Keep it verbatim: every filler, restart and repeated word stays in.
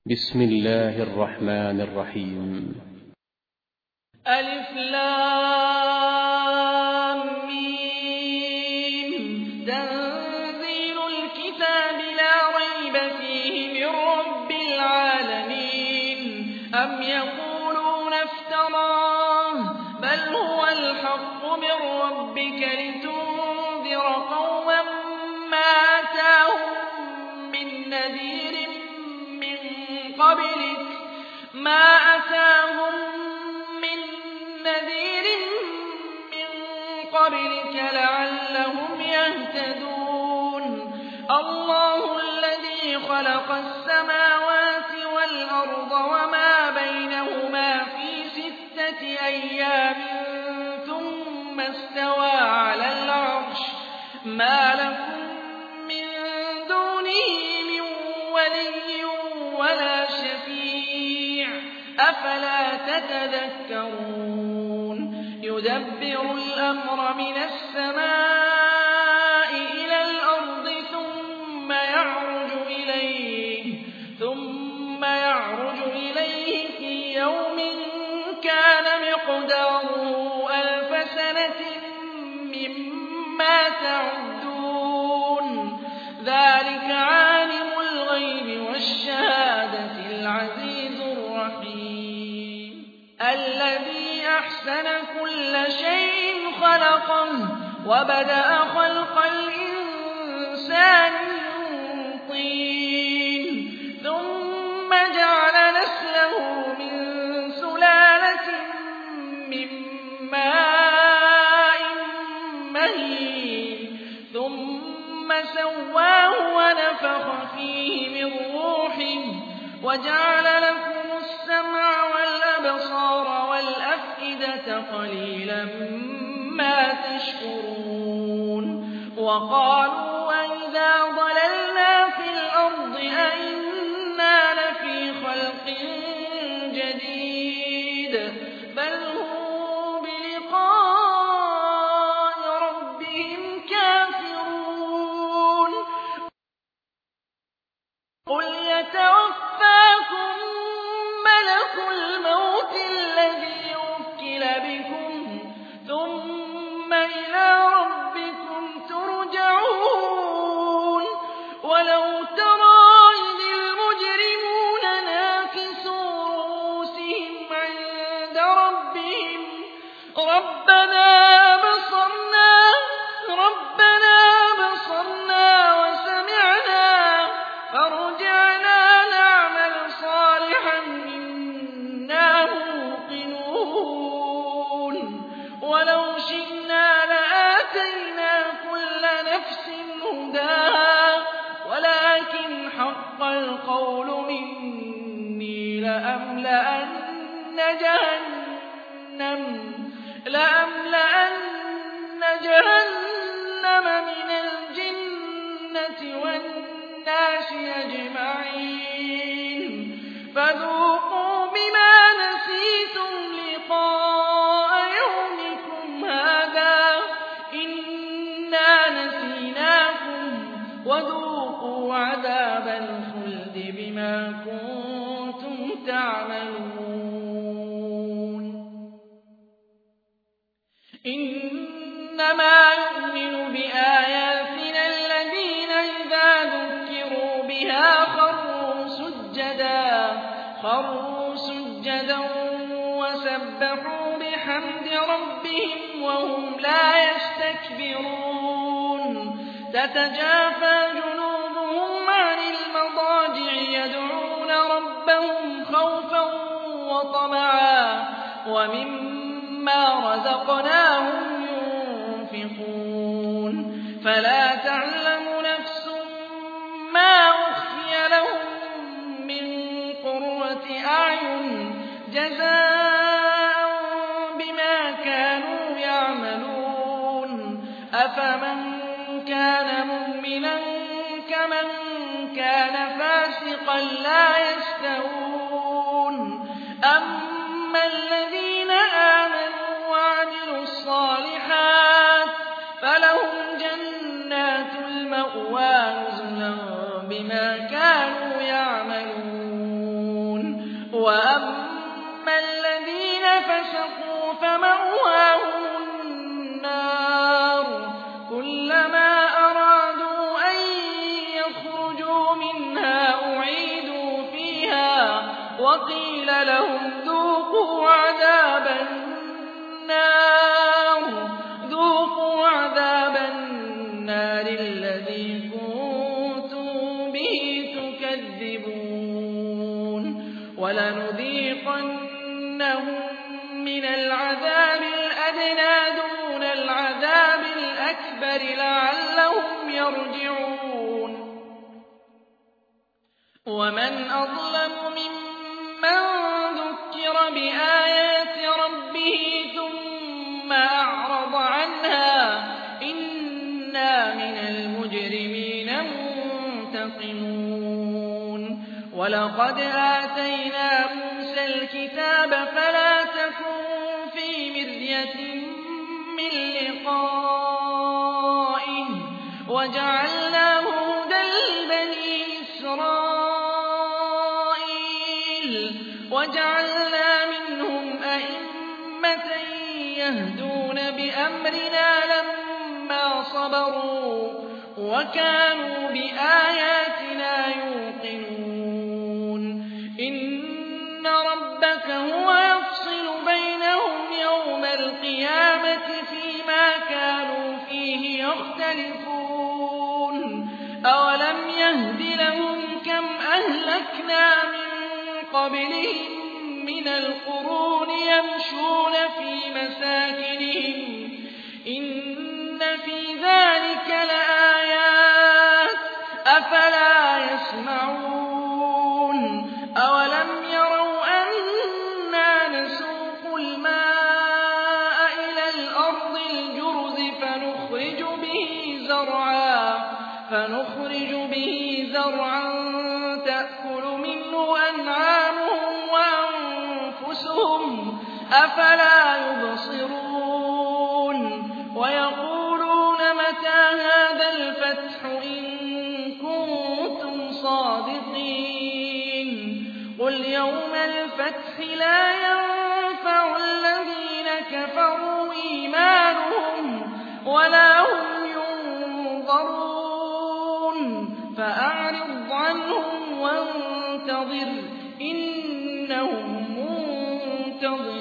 بسم الله الرحمن الرحيم. ألف لام ميم. تنزيل الكتاب لا ريب فيه من رب العالمين. أم يقولون افتراه بل هو الحق من ربك لتنذر قوما ما أتاهم من نذير من قبلك ما أتاهم من نذير من قبلك لعلهم يهتدون. الله الذي خلق السماوات والأرض وما بينهما في ستة أيام ثم استوى على العرش ما لكم من دونه من ولي ولا شفيع أفلا تتذكرون. يدبر الأمر من السماء إلى الأرض ثم يعرج إليه ثم يعرج إليه في يوم كان مقداره ألف سنة مما تعدون. ذلك عالم الغيب والشهادة العزيز الرحيم الذي أحسن كل شيء خلقه وبدأ خلق الإنسان من طين ثم جعل نسله من سلالة من ماء مهين ثم سواه ونفخ فيه من روحه وجعل لكم السمع والأبصار والأفئدة قليلا ما تشكرون. وقالوا وإذا ضللنا في الأرض أئنا لفي خلق جديد بل هم بلقاء ربهم كافرون. قل يتوفاكم ملك الموت الذي وكل بكم ثم إلى ربكم ترجعون. ولو ترى إذ المجرمون ناكسوا رؤوسهم عند ربهم ربنا أبصرنا ربنا أبصرنا وسمعنا فارجعنا نعمل صالحا إنا موقنون. ولو شئنا لآتينا كل نفس هداها ولكن حق القول مني لأملأن جهنم لأملأن جهنم من الجنة والناس أجمعين. فذوقوا بما نسيتم لقاء يومكم هذا إنا نسيناكم وذوقوا عذاب الخلد بما كنتم تعملون. إنما يؤمن بآياتنا الذين إذا ذكروا بها خروا سجدا خروا سجدا وسبحوا بحمد ربهم وهم لا يستكبرون. تتجافى جنوبهم عن المضاجع يدعون ربهم خوفا وطمعا ومما رزقناهم ينفقون. فلا تعلم نفس ما أخفي لهم من قرة أعين جزاء بما كانوا يعملون. أفمن كان مؤمنا كمن كان فاسقا لا يستوون. أما الذين آمنوا وعملوا الصالحات فلهم جنات المأوى نزلا بما كانوا يعملون. ومأواهم النار كلما أرادوا أن يخرجوا منها أعيدوا فيها وقيل لهم ذوقوا عذاب النار ذوقوا عذاب النار الذي كنتم به تكذبون ولنذيقنهم من العذاب الأدنى دون العذاب الأكبر لعلهم يرجعون ومن أظلم ممن ذكر بآيات ربه ثم أعرض عنها إنا من المجرمين منتقمون ولقد آتينا موسى الكتاب فلا تكن في مرية من لقائه وجعلناه هدى لبني إسرائيل وجعلنا منهم أئمة يهدون بأمرنا لما صبروا وكانوا بآياتنا يوقنون إن ربك هو يفصل بينهم يوم القيامة فيما كانوا فيه يختلفون أولم يهد لهم كم أهلكنا من قبلهم من القرون يمشون في مساكنهم إن في ذلك لآيات أفلا يسمعون أولم يروا أنا نسوق الماء إلى الأرض الجرز فنخرج به زرعا فنخرج به زرعا تأكل منه أنعامهم وأنفسهم أفلا يبصرون ويقولون متى هذا الفتح إن كنتم صادقين قل يوم الفتح لا ينفع الذين كفروا إيمانهم ولا هم ينظرون فأعرض عنهم وانتظر إنهم منتظرون